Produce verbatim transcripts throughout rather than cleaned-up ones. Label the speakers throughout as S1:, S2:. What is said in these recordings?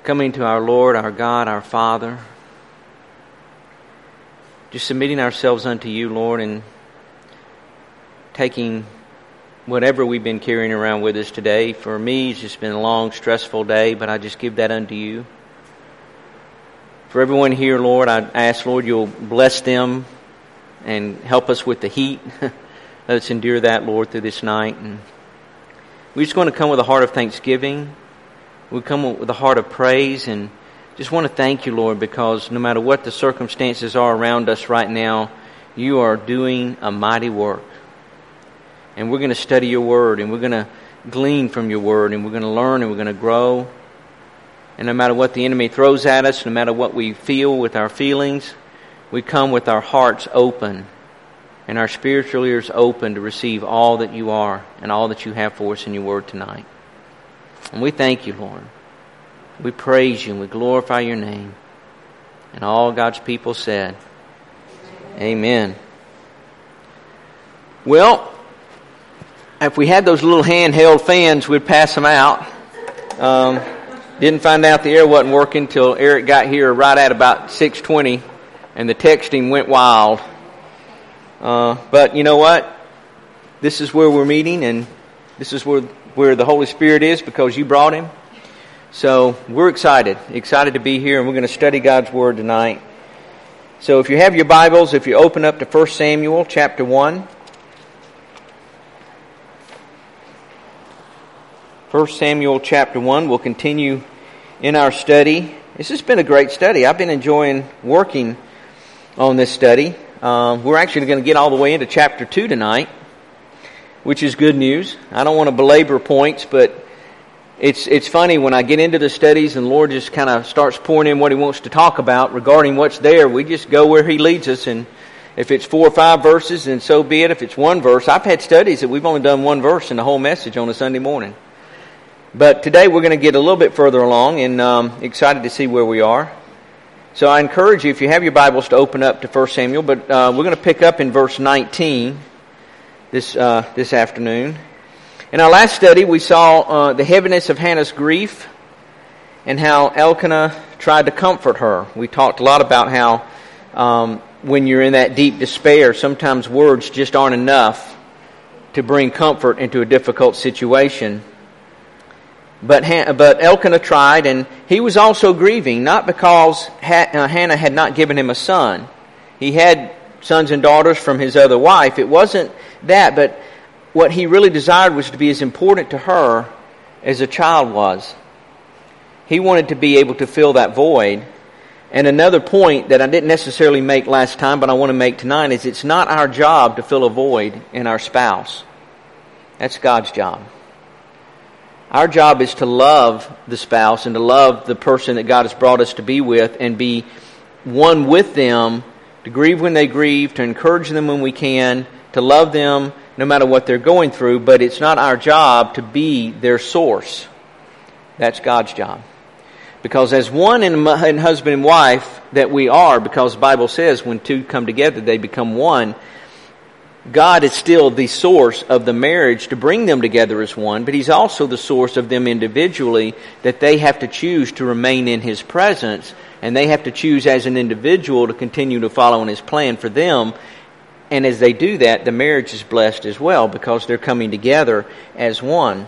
S1: coming to our Lord, our God, our Father, just submitting ourselves unto you, Lord, and taking whatever we've been carrying around with us today. For me, it's just been a long, stressful day, but I just give that unto you. For everyone here, Lord, I ask, Lord, you'll bless them and help us with the heat. Let us endure that, Lord, through this night. And we're just going to come with a heart of thanksgiving. We come with a heart of praise, and just want to thank you, Lord, because no matter what the circumstances are around us right now, you are doing a mighty work. And we're going to study your word, and we're going to glean from your word, and we're going to learn, and we're going to grow. And no matter what the enemy throws at us, no matter what we feel with our feelings, we come with our hearts open and our spiritual ears open to receive all that you are and all that you have for us in your word tonight. And we thank you, Lord. We praise you and we glorify your name. And all God's people said, Amen. Well, if we had those little handheld fans, we'd pass them out. Um, didn't find out the air wasn't working till Eric got here right at about six twenty, and the texting went wild. Uh, but you know what? This is where we're meeting, and this is where where the Holy Spirit is because you brought him. So we're excited, excited to be here, and we're going to study God's Word tonight. So if you have your Bibles, if you open up to First Samuel chapter one. First Samuel chapter one, we'll continue in our study. This has been a great study. I've been enjoying working on this study. Um, we're actually going to get all the way into chapter two tonight, which is good news. I don't want to belabor points, but it's it's funny when I get into the studies and the Lord just kind of starts pouring in what He wants to talk about regarding what's there. We just go where He leads us, and if it's four or five verses, then so be it. If it's one verse, I've had studies that we've only done one verse in the whole message on a Sunday morning. But today we're going to get a little bit further along, and um, excited to see where we are. So I encourage you, if you have your Bibles, to open up to First Samuel, but uh, we're going to pick up in verse nineteen this uh, this afternoon. In our last study, we saw uh, the heaviness of Hannah's grief and how Elkanah tried to comfort her. We talked a lot about how um, when you're in that deep despair, sometimes words just aren't enough to bring comfort into a difficult situation. But Han- but Elkanah tried, and he was also grieving, not because ha- uh, Hannah had not given him a son. He had sons and daughters from his other wife. It wasn't that, but what he really desired was to be as important to her as a child was. He wanted to be able to fill that void. And another point that I didn't necessarily make last time, but I want to make tonight, is it's not our job to fill a void in our spouse. That's God's job. Our job is to love the spouse and to love the person that God has brought us to be with and be one with them, to grieve when they grieve, to encourage them when we can, to love them no matter what they're going through, but it's not our job to be their source. That's God's job. Because as one and husband and wife that we are, because the Bible says when two come together they become one, God is still the source of the marriage to bring them together as one, but He's also the source of them individually, that they have to choose to remain in His presence, and they have to choose as an individual to continue to follow in His plan for them. And as they do that, the marriage is blessed as well because they're coming together as one.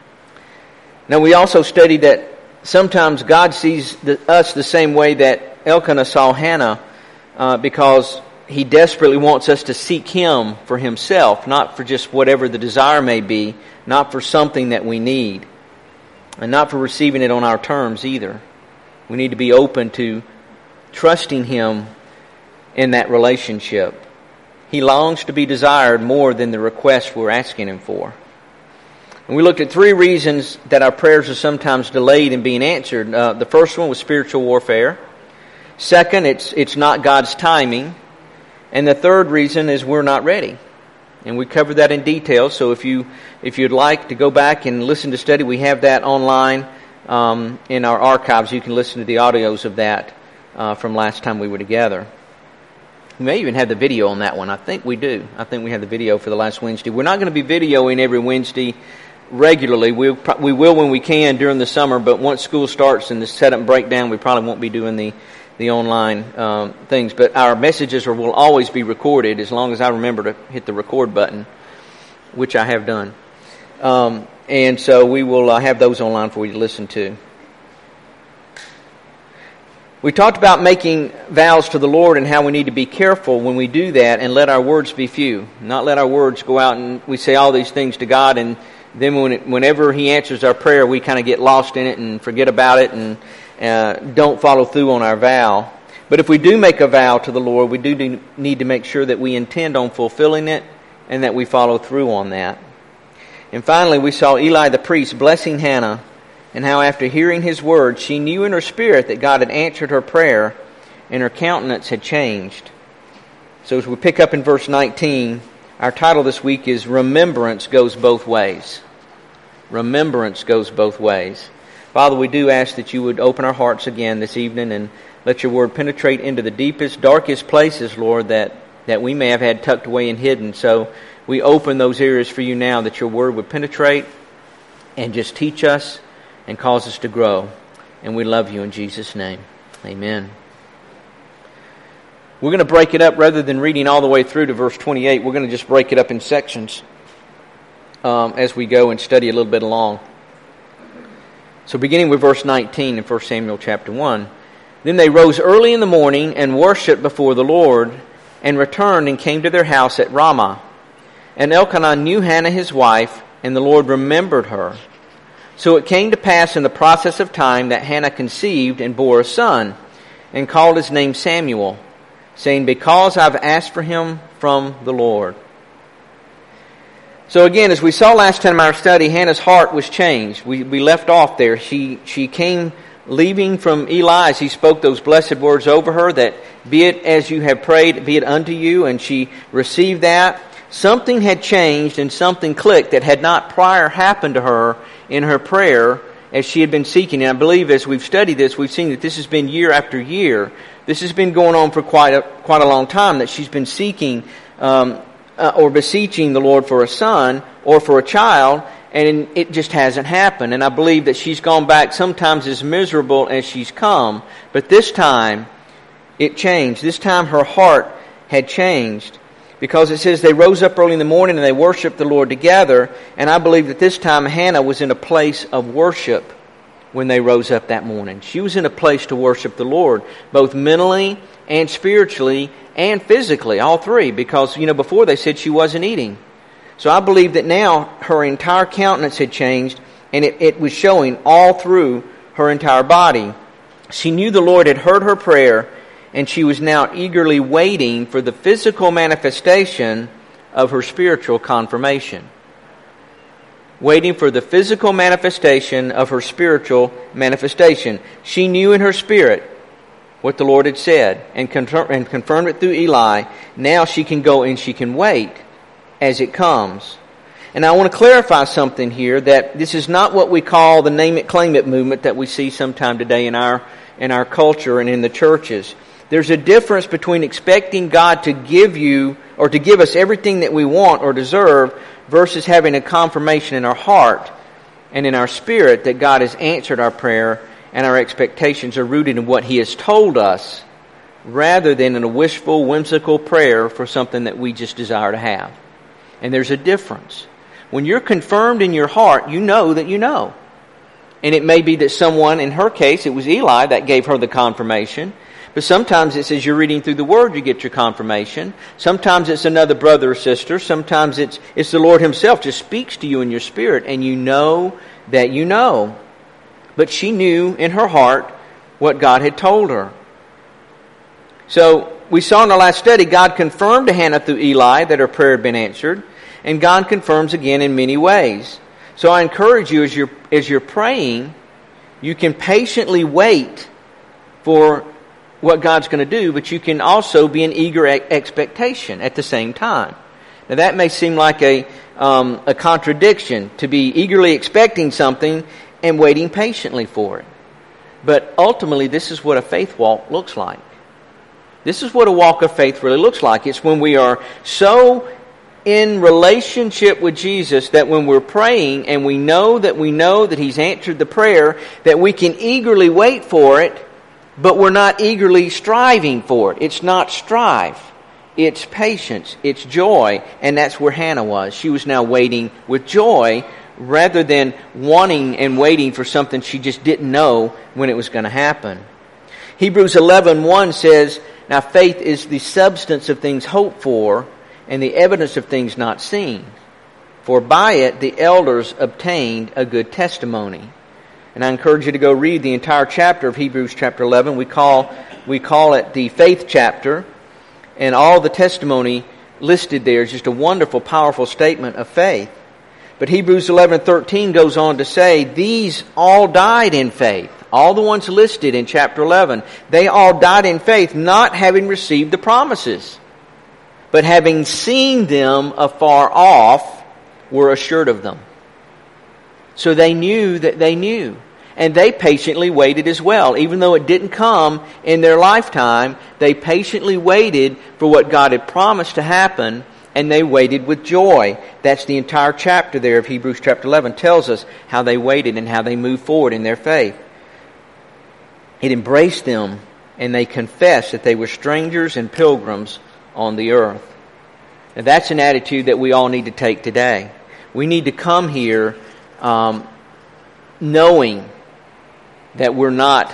S1: Now we also studied that sometimes God sees the, us the same way that Elkanah saw Hannah uh, because He desperately wants us to seek Him for Himself, not for just whatever the desire may be, not for something that we need, and not for receiving it on our terms either. We need to be open to trusting Him in that relationship. He longs to be desired more than the request we're asking Him for. And we looked at three reasons that our prayers are sometimes delayed in being answered. Uh, the first one was spiritual warfare. Second, it's it's not God's timing. And the third reason is we're not ready. And we covered that in detail. So if you if you'd like to go back and listen to study, we have that online um, in our archives. You can listen to the audios of that uh, from last time we were together. We may even have the video on that one. I think we do. I think we have the video for the last Wednesday. We're not going to be videoing every Wednesday regularly. We we will when we can during the summer, but once school starts and the setup and breakdown, we probably won't be doing the the online um, things. But our messages are, will always be recorded as long as I remember to hit the record button, which I have done. Um, and so we will uh, have those online for you to listen to. We talked about making vows to the Lord and how we need to be careful when we do that and let our words be few. Not let our words go out and we say all these things to God, and then when it, whenever He answers our prayer, we kind of get lost in it and forget about it and uh, don't follow through on our vow. But if we do make a vow to the Lord, we do need to make sure that we intend on fulfilling it and that we follow through on that. And finally, we saw Eli the priest blessing Hannah, and how after hearing his words, she knew in her spirit that God had answered her prayer, and her countenance had changed. So as we pick up in verse nineteen, our title this week is Remembrance Goes Both Ways. Remembrance goes both ways. Father, we do ask that you would open our hearts again this evening and let your word penetrate into the deepest, darkest places, Lord, that, that we may have had tucked away and hidden. So we open those areas for you now, that your word would penetrate and just teach us and cause us to grow. And we love you in Jesus' name. Amen. We're going to break it up rather than reading all the way through to verse twenty-eight. We're going to just break it up in sections um, as we go and study a little bit along. So beginning with verse nineteen in First Samuel chapter one. Then they rose early in the morning and worshipped before the Lord, and returned and came to their house at Ramah. And Elkanah knew Hannah his wife, and the Lord remembered her. So it came to pass in the process of time that Hannah conceived and bore a son, and called his name Samuel, saying, Because I've asked for him from the Lord. So again, as we saw last time in our study, Hannah's heart was changed. We we left off there. She she came leaving from Eli as he spoke those blessed words over her, that be it as you have prayed, be it unto you, and she received that. Something had changed and something clicked that had not prior happened to her in her prayer as she had been seeking. And I believe as we've studied this, we've seen that this has been year after year. This has been going on for quite a, quite a long time, that she's been seeking um, uh, or beseeching the Lord for a son or for a child, and it just hasn't happened. And I believe that she's gone back sometimes as miserable as she's come, but this time it changed. This time her heart had changed. Because it says they rose up early in the morning and they worshiped the Lord together. And I believe that this time Hannah was in a place of worship when they rose up that morning. She was in a place to worship the Lord, both mentally and spiritually and physically, all three. Because, you know, before they said she wasn't eating. So I believe that now her entire countenance had changed, and it, it was showing all through her entire body. She knew the Lord had heard her prayer, and she was now eagerly waiting for the physical manifestation of her spiritual confirmation. Waiting for the physical manifestation of her spiritual manifestation. She knew in her spirit what the Lord had said and, confirm, and confirmed it through Eli. Now she can go and she can wait as it comes. And I want to clarify something here, that this is not what we call the name it, claim it movement that we see sometime today in our in our culture and in the churches. There's a difference between expecting God to give you or to give us everything that we want or deserve versus having a confirmation in our heart and in our spirit that God has answered our prayer and our expectations are rooted in what He has told us rather than in a wishful, whimsical prayer for something that we just desire to have. And there's a difference. When you're confirmed in your heart, you know that you know. And it may be that someone, in her case, it was Eli that gave her the confirmation. But sometimes it's as you're reading through the Word you get your confirmation. Sometimes it's another brother or sister. Sometimes it's it's the Lord Himself just speaks to you in your spirit and you know that you know. But she knew in her heart what God had told her. So we saw in our last study, God confirmed to Hannah through Eli that her prayer had been answered. And God confirms again in many ways. So I encourage you as you're, as you're praying, you can patiently wait for what God's going to do, but you can also be in eager expectation at the same time. Now that may seem like a um, a contradiction, to be eagerly expecting something and waiting patiently for it. But ultimately, this is what a faith walk looks like. This is what a walk of faith really looks like. It's when we are so in relationship with Jesus that when we're praying and we know that we know that He's answered the prayer, that we can eagerly wait for it, but we're not eagerly striving for it. It's not strive. It's patience. It's joy. And that's where Hannah was. She was now waiting with joy rather than wanting and waiting for something she just didn't know when it was going to happen. Hebrews eleven one says, now faith is the substance of things hoped for and the evidence of things not seen. For by it the elders obtained a good testimony. And I encourage you to go read the entire chapter of Hebrews chapter eleven. We call we call it the faith chapter. And all the testimony listed there is just a wonderful, powerful statement of faith. But Hebrews eleven thirteen goes on to say, these all died in faith. All the ones listed in chapter eleven, they all died in faith, not having received the promises, but having seen them afar off, were assured of them. So they knew that they knew. And they patiently waited as well. Even though it didn't come in their lifetime, they patiently waited for what God had promised to happen, and they waited with joy. That's the entire chapter there of Hebrews chapter eleven tells us how they waited and how they moved forward in their faith. It embraced them, and they confessed that they were strangers and pilgrims on the earth. Now that's an attitude that we all need to take today. We need to come here um, knowing that we're not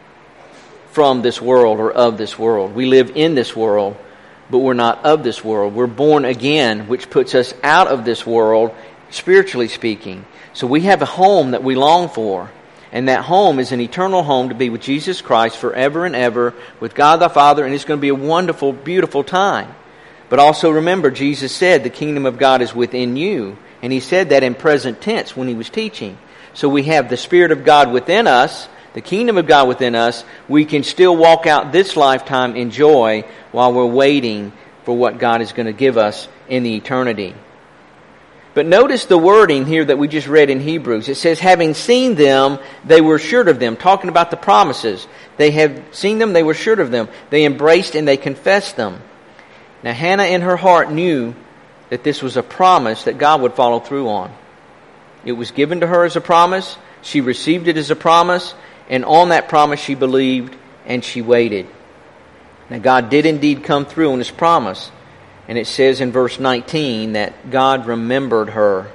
S1: from this world or of this world. We live in this world, but we're not of this world. We're born again, which puts us out of this world, spiritually speaking. So we have a home that we long for, and that home is an eternal home to be with Jesus Christ forever and ever, with God the Father, and it's going to be a wonderful, beautiful time. But also remember, Jesus said the kingdom of God is within you, and He said that in present tense when He was teaching. So we have the Spirit of God within us, the kingdom of God within us. We can still walk out this lifetime in joy while we're waiting for what God is going to give us in the eternity. But notice the wording here that we just read in Hebrews. It says, having seen them, they were assured of them. Talking about the promises. They have seen them, they were assured of them. They embraced and they confessed them. Now Hannah in her heart knew that this was a promise that God would follow through on. It was given to her as a promise. She received it as a promise. And on that promise she believed and she waited. Now God did indeed come through on His promise. And it says in verse nineteen that God remembered her.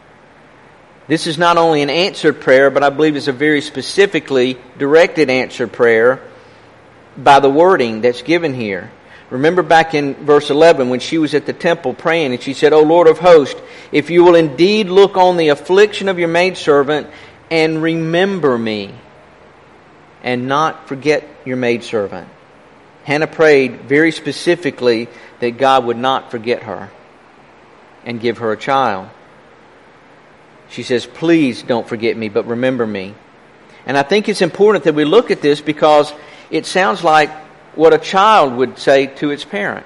S1: This is not only an answered prayer, but I believe it's a very specifically directed answered prayer by the wording that's given here. Remember back in verse eleven when she was at the temple praying and she said, O Lord of hosts, if you will indeed look on the affliction of your maidservant and remember me and not forget your maidservant. Hannah prayed very specifically that God would not forget her and give her a child. She says, please don't forget me, but remember me. And I think it's important that we look at this because it sounds like what a child would say to its parent.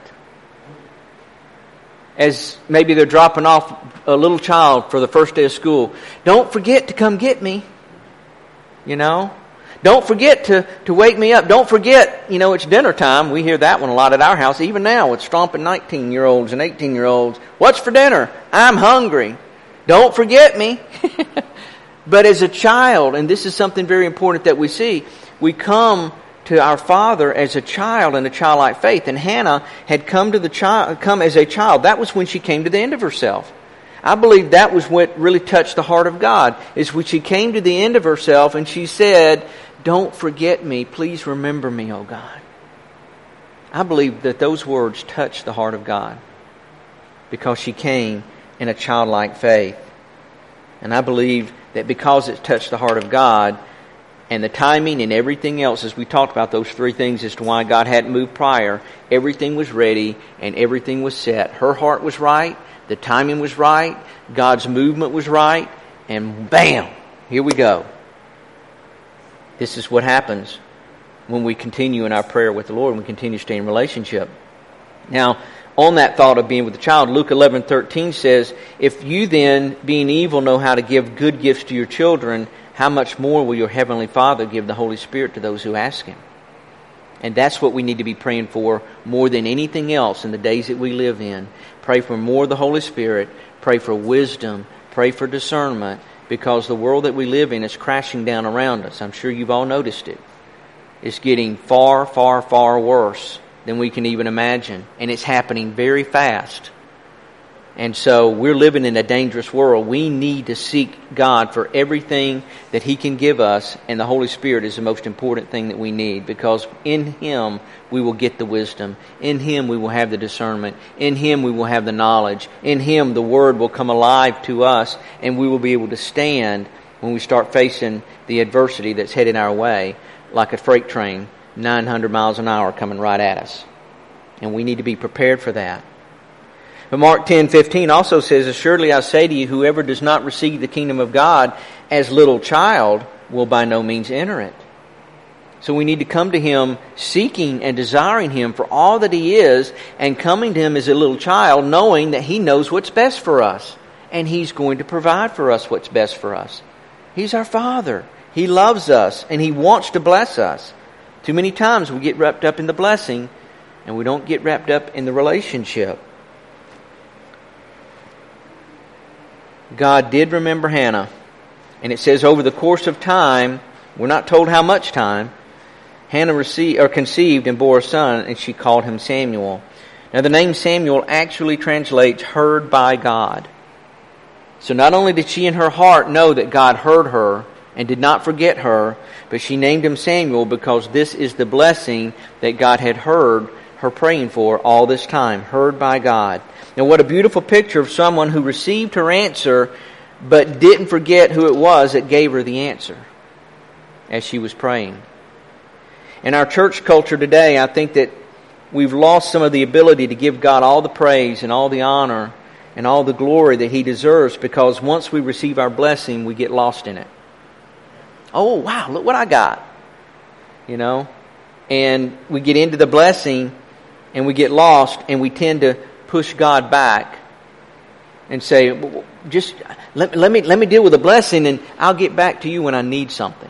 S1: As maybe they're dropping off a little child for the first day of school. Don't forget to come get me. You know? Don't forget to, to wake me up. Don't forget, you know, it's dinner time. We hear that one a lot at our house, even now with stomping nineteen-year-olds and eighteen-year-olds. What's for dinner? I'm hungry. Don't forget me. But as a child, and this is something very important that we see, we come to our Father as a child in a childlike faith. And Hannah had come to the child, come as a child. That was when she came to the end of herself. I believe that was what really touched the heart of God, is when she came to the end of herself and she said, don't forget me, please remember me, O God. I believe that those words touched the heart of God because she came in a childlike faith. And I believe that because it touched the heart of God, and the timing and everything else, as we talked about those three things as to why God hadn't moved prior, everything was ready and everything was set. Her heart was right, the timing was right, God's movement was right, and bam, here we go. This is what happens when we continue in our prayer with the Lord and we continue to stay in relationship. Now, on that thought of being with the child, Luke eleven thirteen says, if you then, being evil, know how to give good gifts to your children, how much more will your Heavenly Father give the Holy Spirit to those who ask Him? And that's what we need to be praying for more than anything else in the days that we live in. Pray for more of the Holy Spirit. Pray for wisdom. Pray for discernment. Because the world that we live in is crashing down around us. I'm sure you've all noticed it. It's getting far, far, far worse than we can even imagine. And it's happening very fast. And so we're living in a dangerous world. We need to seek God for everything that He can give us, and the Holy Spirit is the most important thing that we need, because in Him we will get the wisdom. In Him we will have the discernment. In Him we will have the knowledge. In Him the Word will come alive to us, and we will be able to stand when we start facing the adversity that's headed our way, like a freight train, nine hundred miles an hour coming right at us. And we need to be prepared for that. But Mark ten fifteen also says, "Assuredly I say to you, whoever does not receive the kingdom of God as little child will by no means enter it." So we need to come to Him seeking and desiring Him for all that He is, and coming to Him as a little child, knowing that He knows what's best for us. And He's going to provide for us what's best for us. He's our Father. He loves us, and He wants to bless us. Too many times we get wrapped up in the blessing, and we don't get wrapped up in the relationship. God did remember Hannah. And it says over the course of time, we're not told how much time, Hannah received, or conceived and bore a son, and she called him Samuel. Now the name Samuel actually translates heard by God. So not only did she in her heart know that God heard her and did not forget her, but she named him Samuel because this is the blessing that God had heard her praying for all this time, heard by God. Now what a beautiful picture of someone who received her answer but didn't forget who it was that gave her the answer as she was praying. In our church culture today, I think that we've lost some of the ability to give God all the praise and all the honor and all the glory that He deserves, because once we receive our blessing, we get lost in it. Oh, wow, look what I got. You know? And we get into the blessing and we get lost, and we tend to push God back and say, just let, let me let me deal with the blessing, and I'll get back to you when I need something.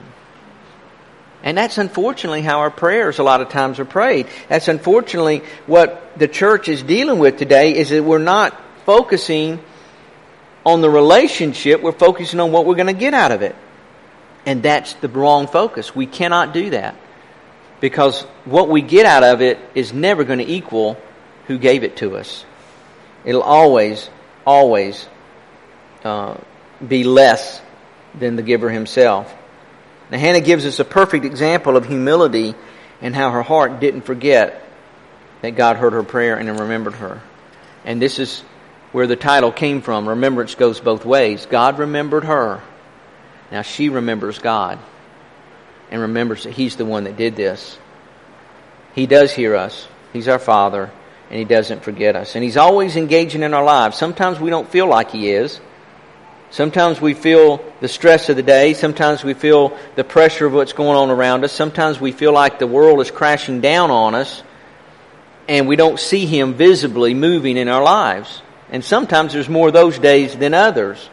S1: And that's unfortunately how our prayers a lot of times are prayed. That's unfortunately what the church is dealing with today, is that we're not focusing on the relationship, we're focusing on what we're going to get out of it. And that's the wrong focus. We cannot do that, because what we get out of it is never going to equal who gave it to us. It'll always, always uh, be less than the giver himself. Now Hannah gives us a perfect example of humility and how her heart didn't forget that God heard her prayer and remembered her. And this is where the title came from. Remembrance goes both ways. God remembered her. Now she remembers God and remembers that He's the one that did this. He does hear us. He's our Father, and He doesn't forget us. And He's always engaging in our lives. Sometimes we don't feel like He is. Sometimes we feel the stress of the day. Sometimes we feel the pressure of what's going on around us. Sometimes we feel like the world is crashing down on us, and we don't see Him visibly moving in our lives. And sometimes there's more of those days than others.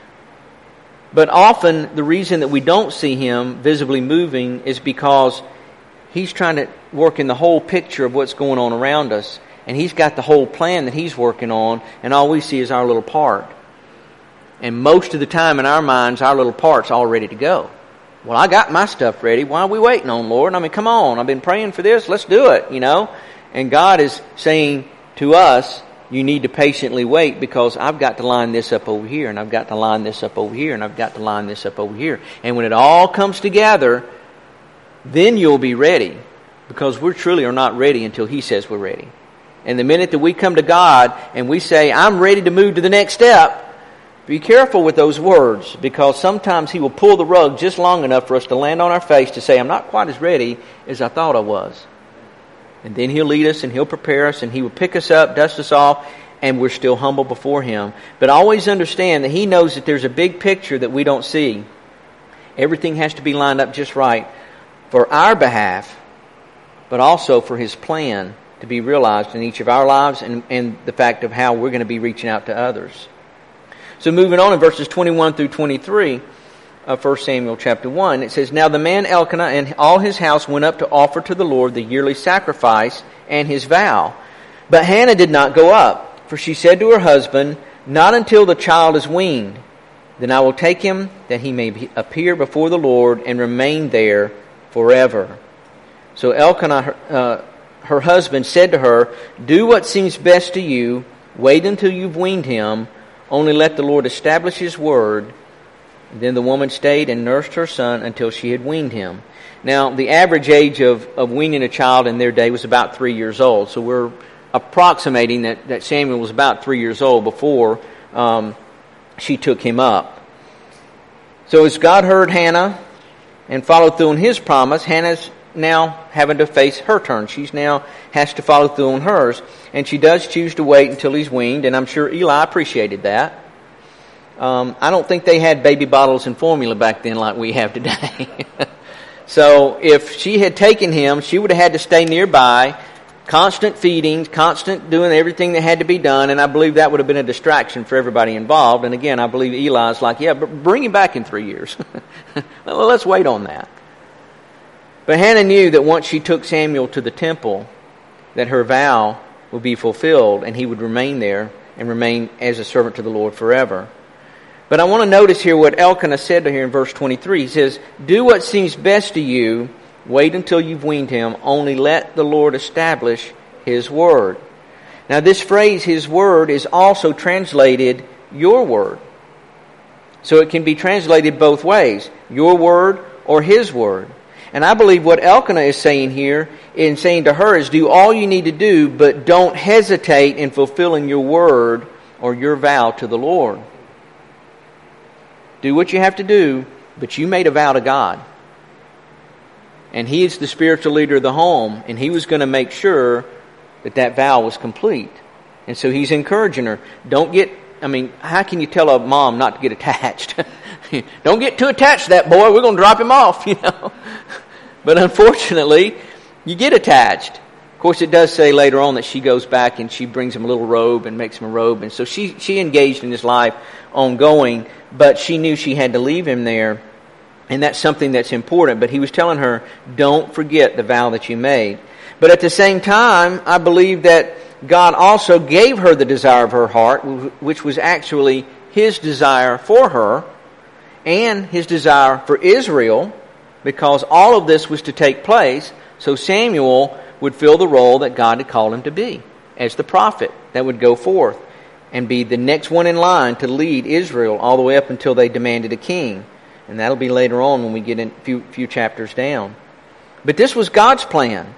S1: But often the reason that we don't see Him visibly moving is because He's trying to work in the whole picture of what's going on around us. And He's got the whole plan that He's working on, and all we see is our little part. And most of the time in our minds, our little part's all ready to go. Well, I got my stuff ready. Why are we waiting on, Lord? I mean, come on. I've been praying for this. Let's do it, you know. And God is saying to us, you need to patiently wait, because I've got to line this up over here, and I've got to line this up over here, and I've got to line this up over here. And when it all comes together, then you'll be ready, because we truly are not ready until He says we're ready. And the minute that we come to God and we say, I'm ready to move to the next step, be careful with those words, because sometimes He will pull the rug just long enough for us to land on our face to say, I'm not quite as ready as I thought I was. And then He'll lead us and He'll prepare us and He will pick us up, dust us off, and we're still humble before Him. But always understand that He knows that there's a big picture that we don't see. Everything has to be lined up just right for our behalf, but also for His plan to be realized in each of our lives, and, and the fact of how we're going to be reaching out to others. So moving on in verses twenty-one through twenty-three, uh, First Samuel chapter one. It says, "Now the man Elkanah and all his house went up to offer to the Lord the yearly sacrifice and his vow. But Hannah did not go up, for she said to her husband, 'Not until the child is weaned. Then I will take him, that he may be, appear before the Lord and remain there forever.' So Elkanah, uh, her husband, said to her, 'Do what seems best to you. Wait until you've weaned him. Only let the Lord establish his word.' Then the woman stayed and nursed her son until she had weaned him." Now, the average age of, of weaning a child in their day was about three years old. So we're approximating that, that Samuel was about three years old before um, she took him up. So as God heard Hannah and followed through on his promise, Hannah's now having to face her turn. She's now has to follow through on hers. And she does choose to wait until he's weaned, and I'm sure Eli appreciated that. Um, I don't think they had baby bottles and formula back then like we have today. So if she had taken him, she would have had to stay nearby, constant feedings, constant doing everything that had to be done, and I believe that would have been a distraction for everybody involved. And again, I believe Eli's like, yeah, but bring him back in three years. Well, let's wait on that. But Hannah knew that once she took Samuel to the temple, that her vow would be fulfilled, and he would remain there and remain as a servant to the Lord forever. But I want to notice here what Elkanah said to her in verse twenty-three. He says, "Do what seems best to you. Wait until you've weaned him. Only let the Lord establish his word." Now this phrase, his word, is also translated your word. So it can be translated both ways, your word or his word. And I believe what Elkanah is saying here, in saying to her, is do all you need to do, but don't hesitate in fulfilling your word or your vow to the Lord. Do what you have to do, but you made a vow to God. And He is the spiritual leader of the home, and He was going to make sure that that vow was complete. And so He's encouraging her. Don't get, I mean, how can you tell a mom not to get attached? Don't get too attached to that boy. We're going to drop him off, you know. But unfortunately, you get attached. Of course, it does say later on that she goes back and she brings him a little robe and makes him a robe. And so she, she engaged in his life ongoing, but she knew she had to leave him there. And that's something that's important. But he was telling her, don't forget the vow that you made. But at the same time, I believe that God also gave her the desire of her heart, which was actually His desire for her and His desire for Israel, because all of this was to take place so Samuel would fill the role that God had called him to be as the prophet that would go forth and be the next one in line to lead Israel all the way up until they demanded a king. And that'll be later on when we get in a few, few chapters down. But this was God's plan.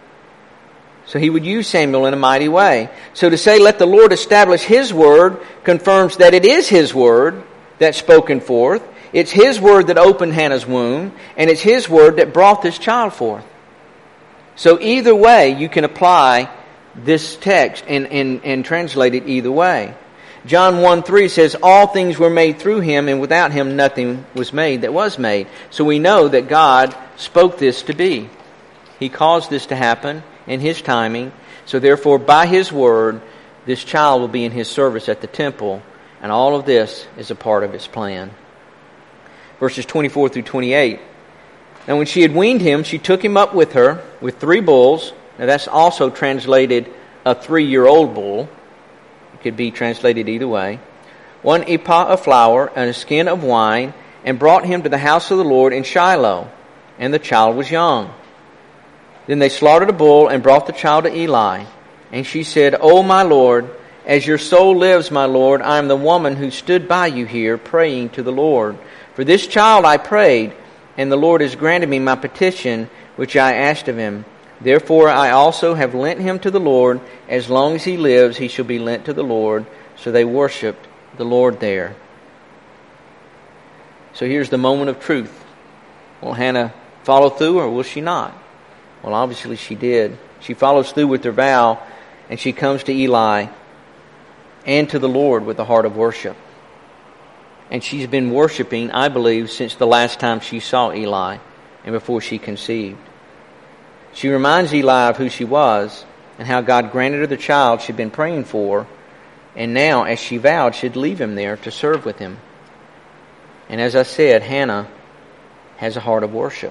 S1: So He would use Samuel in a mighty way. So to say, let the Lord establish His word, confirms that it is His word that's spoken forth. It's His word that opened Hannah's womb, and it's His word that brought this child forth. So either way, you can apply this text and, and, and translate it either way. John one three says, all things were made through Him, and without Him nothing was made that was made. So we know that God spoke this to be. He caused this to happen in His timing. So therefore, by His word, this child will be in His service at the temple. And all of this is a part of His plan. Verses twenty-four through twenty-eight. Now when she had weaned him, she took him up with her with three bulls. Now that's also translated a three-year-old bull. It could be translated either way. One ephah of flour and a skin of wine, and brought him to the house of the Lord in Shiloh. And the child was young. Then they slaughtered a bull and brought the child to Eli. And she said, O my Lord, as your soul lives, my Lord, I am the woman who stood by you here praying to the Lord. For this child I prayed, and the Lord has granted me my petition, which I asked of Him. Therefore I also have lent him to the Lord. As long as he lives, he shall be lent to the Lord. So they worshipped the Lord there. So here's the moment of truth. Will Hannah follow through, or will she not? Well, obviously she did. She follows through with her vow, and she comes to Eli and to the Lord with a heart of worship. And she's been worshiping, I believe, since the last time she saw Eli and before she conceived. She reminds Eli of who she was and how God granted her the child she'd been praying for, and now, as she vowed, she'd leave him there to serve with him. And as I said, Hannah has a heart of worship.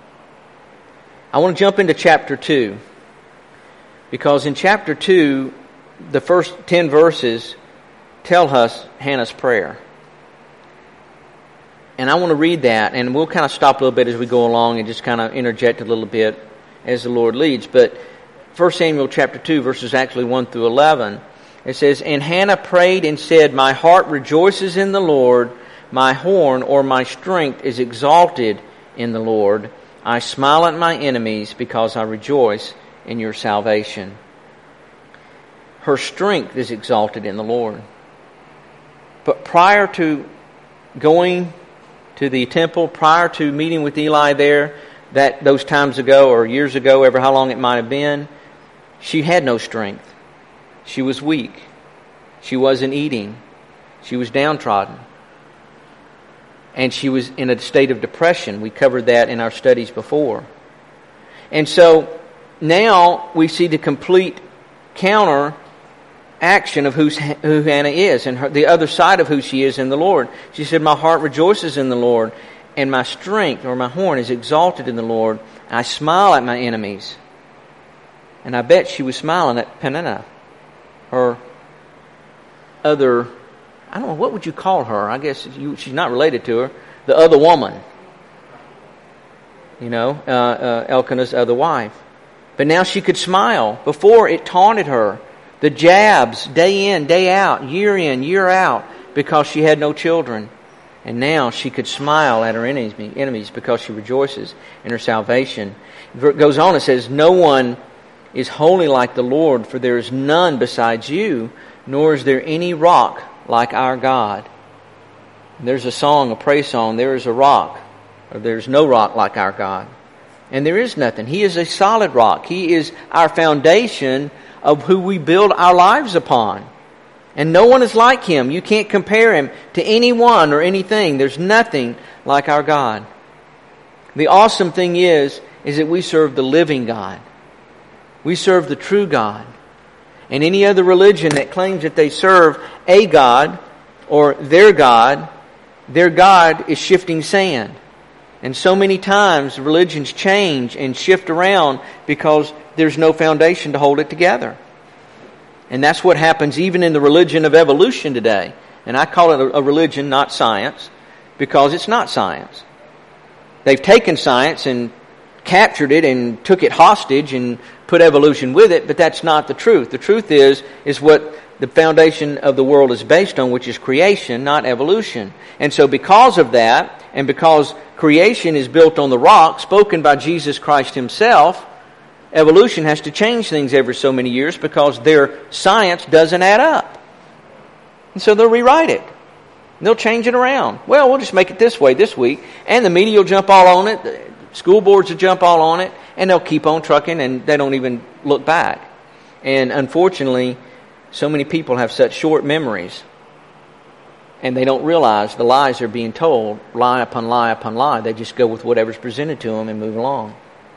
S1: I want to jump into chapter two, because in chapter two, the first ten verses tell us Hannah's prayer. And I want to read that, and we'll kind of stop a little bit as we go along and just kind of interject a little bit as the Lord leads. But First Samuel chapter two, verses actually one through eleven, it says, "And Hannah prayed and said, My heart rejoices in the Lord, my horn or my strength is exalted in the Lord. I smile at my enemies because I rejoice in your salvation." Her strength is exalted in the Lord. But prior to going to the temple, prior to meeting with Eli there, that those times ago or years ago, ever how long it might have been, she had no strength. She was weak. She wasn't eating. She was downtrodden. And she was in a state of depression. We covered that in our studies before. And so now we see the complete counter action of who's, who Hannah is, and her, the other side of who she is in the Lord. She said, "My heart rejoices in the Lord, and my strength or my horn is exalted in the Lord. I smile at my enemies." And I bet she was smiling at Peninnah, her other, I don't know, what would you call her? I guess you, she's not related to her. The other woman. You know, uh, uh, Elkanah's other wife. But now she could smile. Before, it taunted her. The jabs, day in, day out, year in, year out, because she had no children. And now she could smile at her enemies because she rejoices in her salvation. It goes on, it says, "No one is holy like the Lord, for there is none besides you, nor is there any rock like our God." There's a song, a praise song, "There is a rock," or "There's no rock like our God." And there is nothing. He is a solid rock. He is our foundation of who we build our lives upon. And no one is like Him. You can't compare Him to anyone or anything. There's nothing like our God. The awesome thing is, is that we serve the living God. We serve the true God. And any other religion that claims that they serve a God or their God, their God is shifting sand. And so many times religions change and shift around because there's no foundation to hold it together. And that's what happens even in the religion of evolution today. And I call it a religion, not science, because it's not science. They've taken science and captured it and took it hostage and put evolution with it, but that's not the truth. The truth is, is what the foundation of the world is based on, which is creation, not evolution. And so because of that, and because creation is built on the rock spoken by Jesus Christ Himself, evolution has to change things every so many years because their science doesn't add up. And so they'll rewrite it. They'll change it around. Well, we'll just make it this way this week. And the media will jump all on it. The school boards will jump all on it. And they'll keep on trucking and they don't even look back. And unfortunately, so many people have such short memories. And they don't realize the lies they're being told, lie upon lie upon lie. They just go with whatever's presented to them and move along.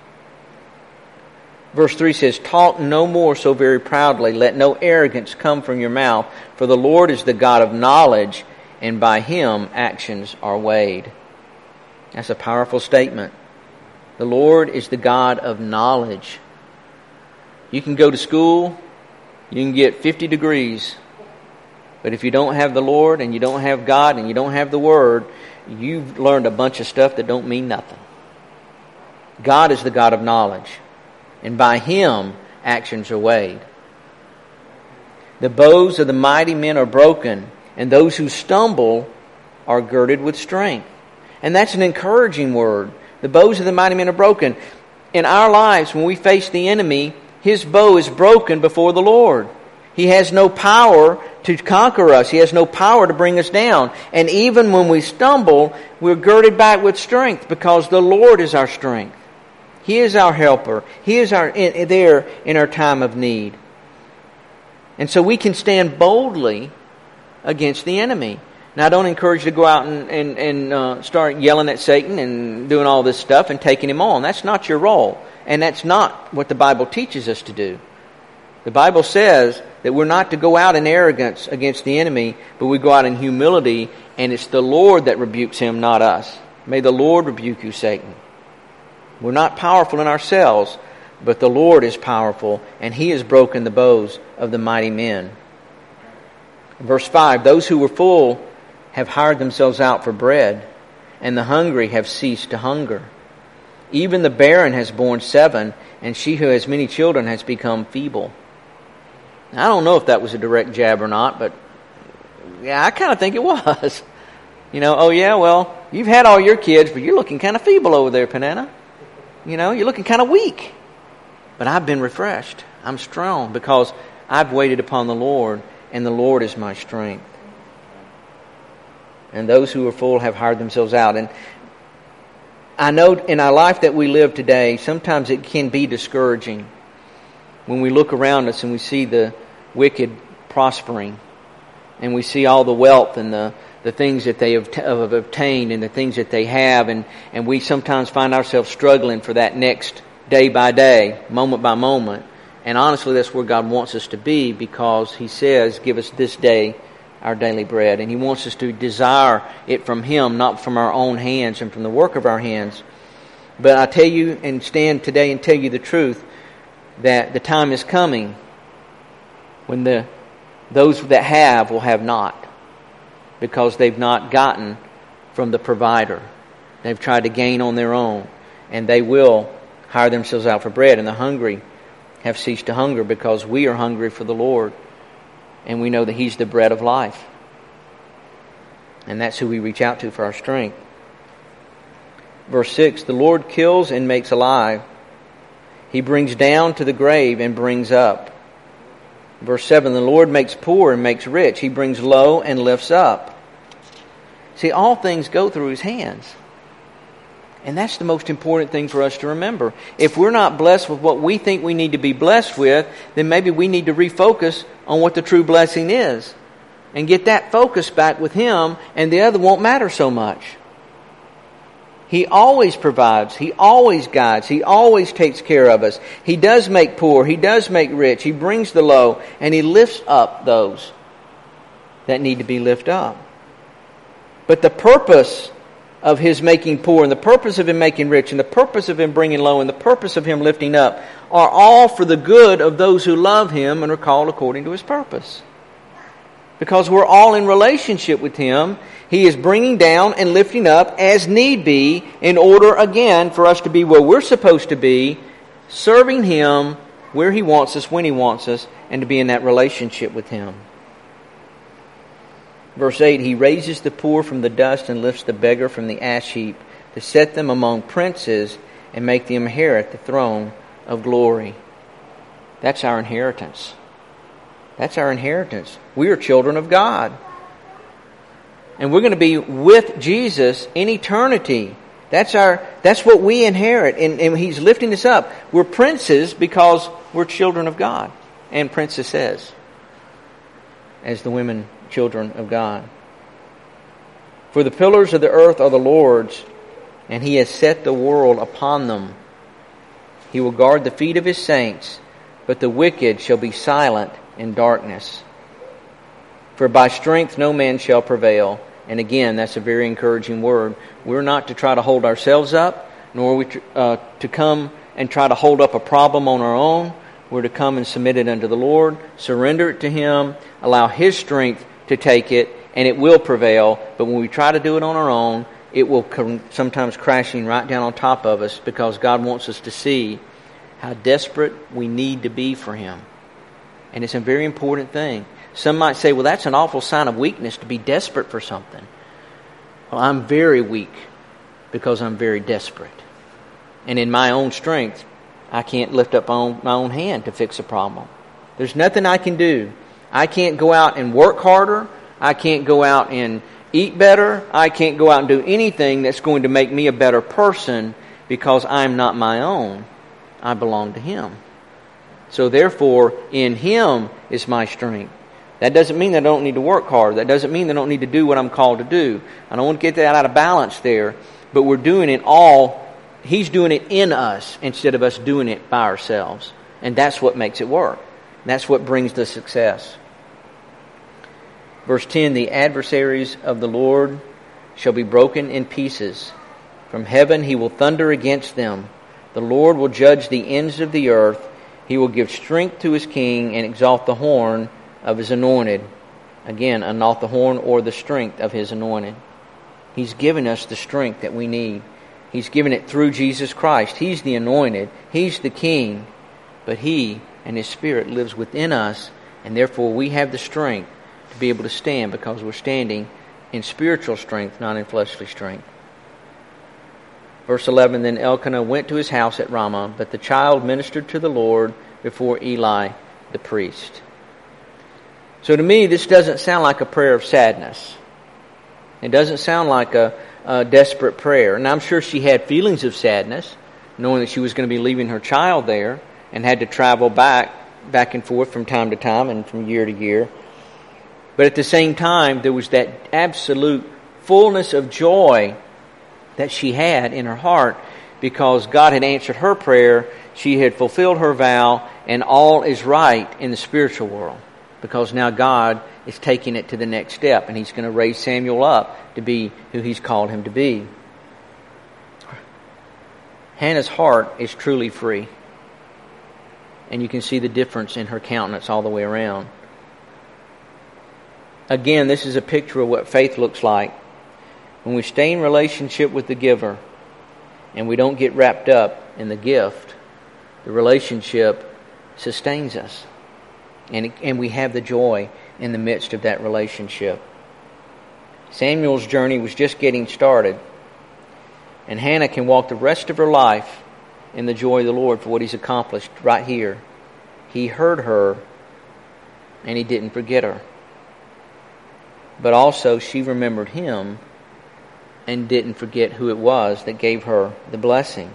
S1: Verse three says, "Talk no more so very proudly. Let no arrogance come from your mouth. For the Lord is the God of knowledge, and by Him actions are weighed." That's a powerful statement. The Lord is the God of knowledge. You can go to school, you can get fifty degrees, but if you don't have the Lord and you don't have God and you don't have the Word, you've learned a bunch of stuff that don't mean nothing. God is the God of knowledge, and by Him actions are weighed. The bows of the mighty men are broken, and those who stumble are girded with strength. And that's an encouraging word. The bows of the mighty men are broken. In our lives, when we face the enemy, his bow is broken before the Lord. He has no power to conquer us. He has no power to bring us down. And even when we stumble, we're girded back with strength because the Lord is our strength. He is our helper. He is our in, there in our time of need. And so we can stand boldly against the enemy. Now, I don't encourage you to go out and, and, and uh, start yelling at Satan and doing all this stuff and taking him on. That's not your role. And that's not what the Bible teaches us to do. The Bible says That we're not to go out in arrogance against the enemy, but we go out in humility, and it's the Lord that rebukes him, not us. May the Lord rebuke you, Satan. We're not powerful in ourselves, but the Lord is powerful, and He has broken the bows of the mighty men. Verse five, those who were full have hired themselves out for bread, and the hungry have ceased to hunger. Even the barren has borne seven, and she who has many children has become feeble. Now, I don't know if that was a direct jab or not, but yeah, I kind of think it was. You know, oh yeah, well, you've had all your kids, but you're looking kind of feeble over there, Panana. You know, you're looking kind of weak. But I've been refreshed. I'm strong because I've waited upon the Lord, and the Lord is my strength. And those who are full have hired themselves out. And I know in our life that we live today, sometimes it can be discouraging when we look around us and we see the wicked prospering, and we see all the wealth and the, the things that they have, have obtained and the things that they have, and, and we sometimes find ourselves struggling for that next day by day, moment by moment. And honestly, that's where God wants us to be, because He says, give us this day our daily bread. And He wants us to desire it from Him, not from our own hands and from the work of our hands. But I tell you and stand today and tell you the truth, that the time is coming when the those that have will have not, because they've not gotten from the provider. They've tried to gain on their own, and they will hire themselves out for bread. And the hungry have ceased to hunger, because we are hungry for the Lord, and we know that He's the bread of life. And that's who we reach out to for our strength. Verse six, the Lord kills and makes alive. He brings down to the grave and brings up. Verse seven, the Lord makes poor and makes rich. He brings low and lifts up. See, all things go through His hands. And that's the most important thing for us to remember. If we're not blessed with what we think we need to be blessed with, then maybe we need to refocus on what the true blessing is, and get that focus back with Him, and the other won't matter so much. He always provides. He always guides. He always takes care of us. He does make poor. He does make rich. He brings the low, and He lifts up those that need to be lifted up. But the purpose of His making poor, and the purpose of Him making rich, and the purpose of Him bringing low, and the purpose of Him lifting up are all for the good of those who love Him and are called according to His purpose. Because we're all in relationship with Him, He is bringing down and lifting up as need be, in order again for us to be where we're supposed to be, serving Him where He wants us, when He wants us, and to be in that relationship with Him. Verse eight, He raises the poor from the dust and lifts the beggar from the ash heap, to set them among princes and make them inherit the throne of glory. That's our inheritance. That's our inheritance. We are children of God. And we're going to be with Jesus in eternity. That's our. That's what we inherit. And, and He's lifting us up. We're princes because we're children of God. And princesses, as the women, children of God. For the pillars of the earth are the Lord's, and He has set the world upon them. He will guard the feet of His saints, but the wicked shall be silent in darkness. For by strength no man shall prevail. And again, that's a very encouraging word. We're not to try to hold ourselves up, nor are we to, uh, to come and try to hold up a problem on our own. We're to come and submit it unto the Lord, surrender it to Him, allow His strength to take it, and it will prevail. But when we try to do it on our own, it will come sometimes crashing right down on top of us, because God wants us to see how desperate we need to be for Him. And it's a very important thing. Some might say, well, that's an awful sign of weakness to be desperate for something. Well, I'm very weak because I'm very desperate. And in my own strength, I can't lift up my own, my own hand to fix a problem. There's nothing I can do. I can't go out and work harder. I can't go out and eat better. I can't go out and do anything that's going to make me a better person, because I'm not my own. I belong to Him. So therefore, in Him is my strength. That doesn't mean that I don't need to work hard. That doesn't mean that I don't need to do what I'm called to do. I don't want to get that out of balance there. But we're doing it all. He's doing it in us instead of us doing it by ourselves. And that's what makes it work. And that's what brings the success. Verse ten, the adversaries of the Lord shall be broken in pieces. From heaven he will thunder against them. The Lord will judge the ends of the earth. He will give strength to his king and exalt the horn of his anointed. Again, not the horn or the strength of his anointed. He's given us the strength that we need. He's given it through Jesus Christ. He's the anointed. He's the king. But he and his Spirit lives within us, and therefore we have the strength to be able to stand because we're standing in spiritual strength, not in fleshly strength. Verse eleven, then Elkanah went to his house at Ramah, but the child ministered to the Lord before Eli the priest. So to me, this doesn't sound like a prayer of sadness. It doesn't sound like a, a desperate prayer. And I'm sure she had feelings of sadness, knowing that she was going to be leaving her child there and had to travel back, back and forth from time to time and from year to year. But at the same time, there was that absolute fullness of joy that she had in her heart because God had answered her prayer, she had fulfilled her vow, and all is right in the spiritual world because now God is taking it to the next step and He's going to raise Samuel up to be who He's called him to be. Hannah's heart is truly free. And you can see the difference in her countenance all the way around. Again, this is a picture of what faith looks like. When we stay in relationship with the giver and we don't get wrapped up in the gift, the relationship sustains us. And, it, and we have the joy in the midst of that relationship. Samuel's journey was just getting started. And Hannah can walk the rest of her life in the joy of the Lord for what He's accomplished right here. He heard her and He didn't forget her. But also she remembered Him and didn't forget who it was that gave her the blessing.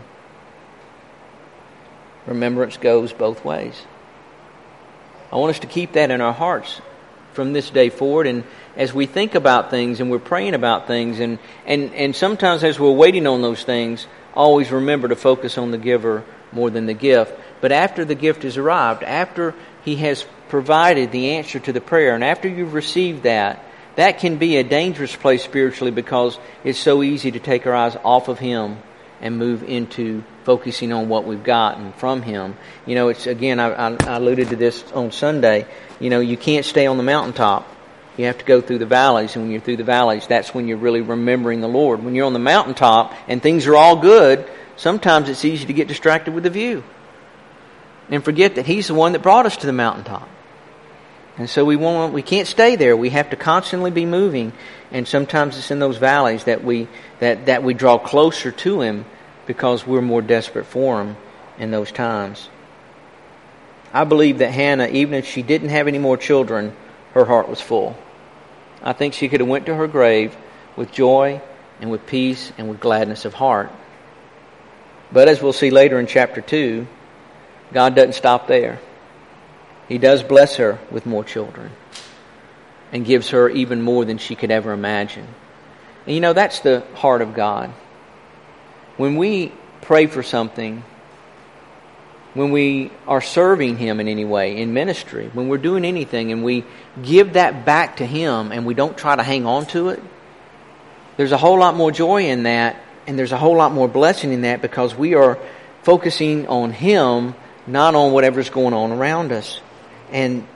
S1: Remembrance goes both ways. I want us to keep that in our hearts from this day forward. And as we think about things and we're praying about things, and, and, and sometimes as we're waiting on those things, always remember to focus on the giver more than the gift. But after the gift has arrived, after He has provided the answer to the prayer, and after you've received that, that can be a dangerous place spiritually because it's so easy to take our eyes off of Him and move into focusing on what we've gotten from Him. You know, it's again, I, I, I alluded to this on Sunday. You know, you can't stay on the mountaintop. You have to go through the valleys, and when you're through the valleys, that's when you're really remembering the Lord. When you're on the mountaintop and things are all good, sometimes it's easy to get distracted with the view and forget that He's the one that brought us to the mountaintop. And so we won't, we can't stay there. We have to constantly be moving, and sometimes it's in those valleys that we that, that we draw closer to Him because we're more desperate for Him in those times. I believe that Hannah, even if she didn't have any more children, her heart was full. I think she could have went to her grave with joy and with peace and with gladness of heart. But as we'll see later in chapter two, God doesn't stop there. He does bless her with more children and gives her even more than she could ever imagine. And you know, that's the heart of God. When we pray for something, when we are serving Him in any way, in ministry, when we're doing anything and we give that back to Him and we don't try to hang on to it, there's a whole lot more joy in that, and there's a whole lot more blessing in that because we are focusing on Him, not on whatever's going on around us. And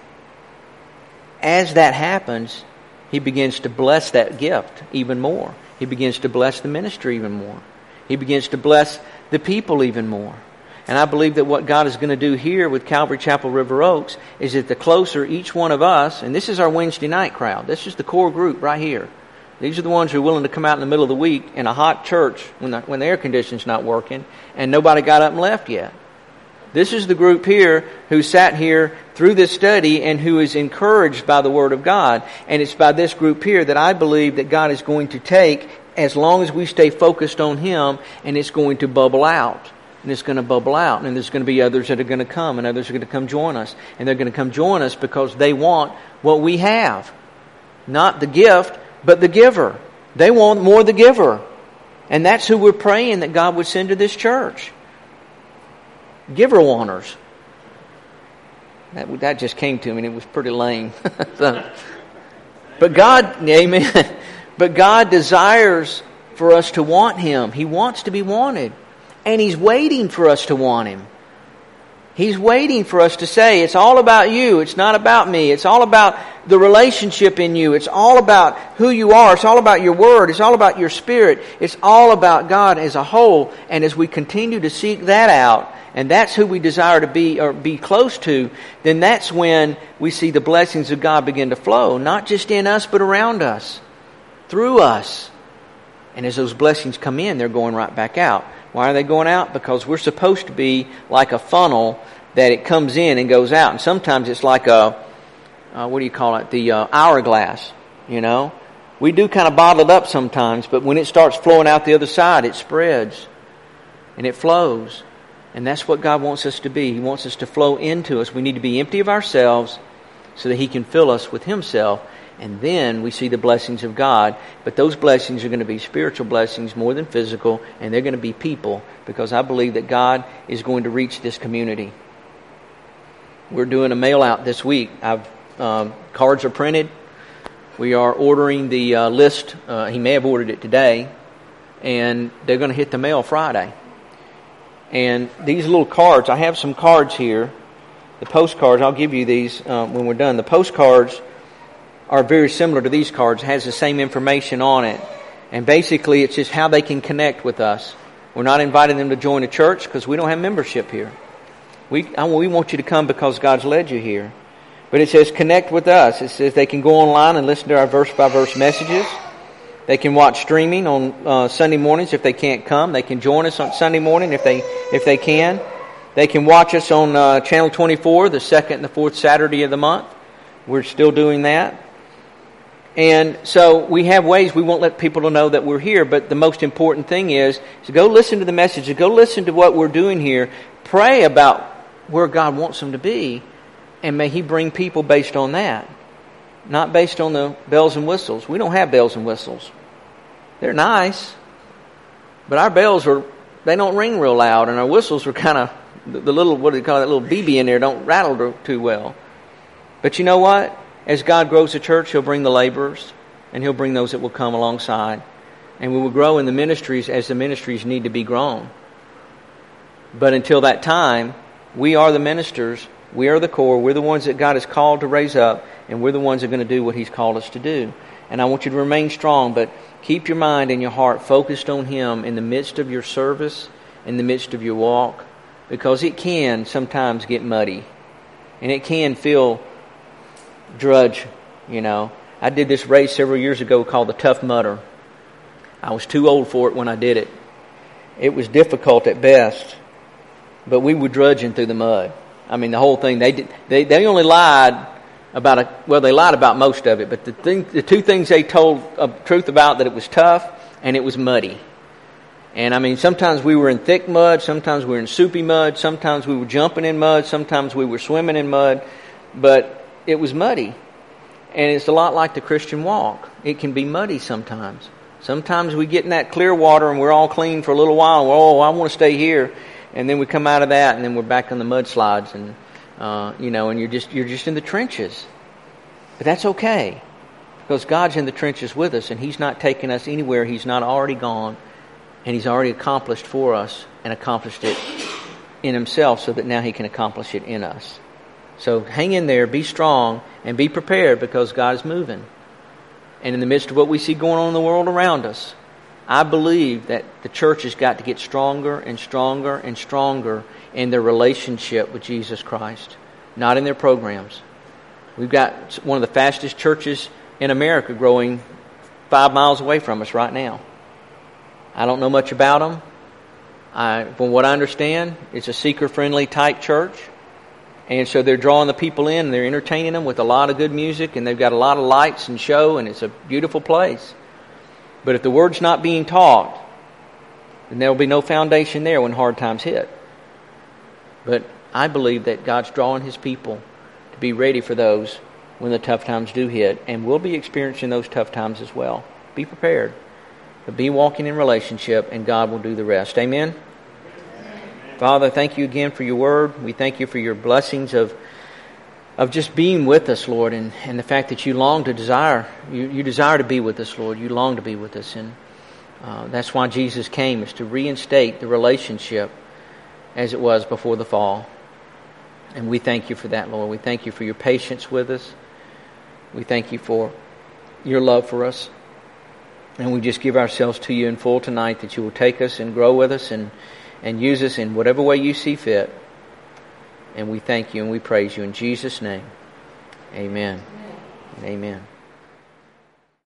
S1: as that happens, He begins to bless that gift even more. He begins to bless the ministry even more. He begins to bless the people even more. And I believe that what God is going to do here with Calvary Chapel River Oaks is that the closer each one of us, and this is our Wednesday night crowd, this is the core group right here. These are the ones who are willing to come out in the middle of the week in a hot church when the, when the air conditioning's not working and nobody got up and left yet. This is the group here who sat here through this study and who is encouraged by the Word of God. And it's by this group here that I believe that God is going to take as long as we stay focused on Him, and it's going to bubble out. And it's going to bubble out. And there's going to be others that are going to come, and others are going to come join us. And they're going to come join us because they want what we have. Not the gift, but the giver. They want more the giver. And that's who we're praying that God would send to this church. Giver wanters. That, that just came to me, and it was pretty lame. so, but God, amen. But God desires for us to want Him. He wants to be wanted. And He's waiting for us to want Him. He's waiting for us to say, it's all about you. It's not about me. It's all about the relationship in you. It's all about who you are. It's all about your word. It's all about your spirit. It's all about God as a whole. And as we continue to seek that out, and that's who we desire to be or be close to, then that's when we see the blessings of God begin to flow, not just in us, but around us, through us. And as those blessings come in, they're going right back out. Why are they going out? Because we're supposed to be like a funnel that it comes in and goes out. And sometimes it's like a, uh, what do you call it? The uh, hourglass, you know. We do kind of bottle it up sometimes, but when it starts flowing out the other side, it spreads and it flows. And that's what God wants us to be. He wants us to flow into us. We need to be empty of ourselves so that He can fill us with Himself. And then we see the blessings of God. But those blessings are going to be spiritual blessings more than physical. And they're going to be people. Because I believe that God is going to reach this community. We're doing a mail out this week. I've um, cards are printed. We are ordering the uh, list. Uh, he may have ordered it today. And they're going to hit the mail Friday. And these little cards, I have some cards here. The postcards, I'll give you these uh, when we're done. The postcards are very similar to these cards. It has the same information on it. And basically it's just how they can connect with us. We're not inviting them to join a church because we don't have membership here. We, I, we want you to come because God's led you here. But it says connect with us. It says they can go online and listen to our verse-by-verse messages. They can watch streaming on uh, Sunday mornings if they can't come. They can join us on Sunday morning if they if they can. They can watch us on uh, Channel twenty-four, the second and the fourth Saturday of the month. We're still doing that. And so we have ways we won't let people know that we're here, but the most important thing is to go listen to the message, go listen to what we're doing here, pray about where God wants them to be, and may He bring people based on that. Not based on the bells and whistles. We don't have bells and whistles. They're nice, but our bells are, they don't ring real loud, and our whistles are kind of, the little, what do you call that little B B in there, don't rattle too well. But you know what? As God grows the church, He'll bring the laborers, and He'll bring those that will come alongside. And we will grow in the ministries as the ministries need to be grown. But until that time, we are the ministers, we are the core, we're the ones that God has called to raise up, and we're the ones that are going to do what He's called us to do. And I want you to remain strong, but keep your mind and your heart focused on Him in the midst of your service, in the midst of your walk, because it can sometimes get muddy, and it can feel drudge, you know. I did this race several years ago called the Tough Mudder. I was too old for it when I did it. It was difficult at best, but we were drudging through the mud. I mean, the whole thing, they did, they they only lied about a, well, they lied about most of it, but the thing, the two things they told uh, truth about, that it was tough and it was muddy. And I mean, sometimes we were in thick mud, sometimes we were in soupy mud, sometimes we were jumping in mud, sometimes we were swimming in mud, but it was muddy. And it's a lot like the Christian walk. It can be muddy sometimes. Sometimes we get in that clear water and we're all clean for a little while. And we're, oh, I want to stay here. And then we come out of that and then we're back on the mudslides. And, uh, you know, and you're just, you're just in the trenches. But that's okay. Because God's in the trenches with us. And He's not taking us anywhere He's not already gone. And He's already accomplished for us and accomplished it in Himself so that now He can accomplish it in us. So hang in there, be strong, and be prepared because God's moving. And in the midst of what we see going on in the world around us, I believe that the church has got to get stronger and stronger and stronger in their relationship with Jesus Christ, not in their programs. We've got one of the fastest churches in America growing five miles away from us right now. I don't know much about them. I, from what I understand, it's a seeker-friendly type church. And so they're drawing the people in, and they're entertaining them with a lot of good music, and they've got a lot of lights and show, and it's a beautiful place. But if the Word's not being taught, then there will be no foundation there when hard times hit. But I believe that God's drawing His people to be ready for those when the tough times do hit, and we'll be experiencing those tough times as well. Be prepared. But be walking in relationship, and God will do the rest. Amen? Father, thank you again for your word. We thank you for your blessings of of just being with us, Lord, and, and the fact that you long to desire, you, you desire to be with us, Lord. You long to be with us. And uh, that's why Jesus came, is to reinstate the relationship as it was before the fall. And we thank you for that, Lord. We thank you for your patience with us. We thank you for your love for us. And we just give ourselves to you in full tonight, that you will take us and grow with us and, and use us in whatever way you see fit. And we thank you and we praise you in Jesus' name. Amen. Amen. Amen.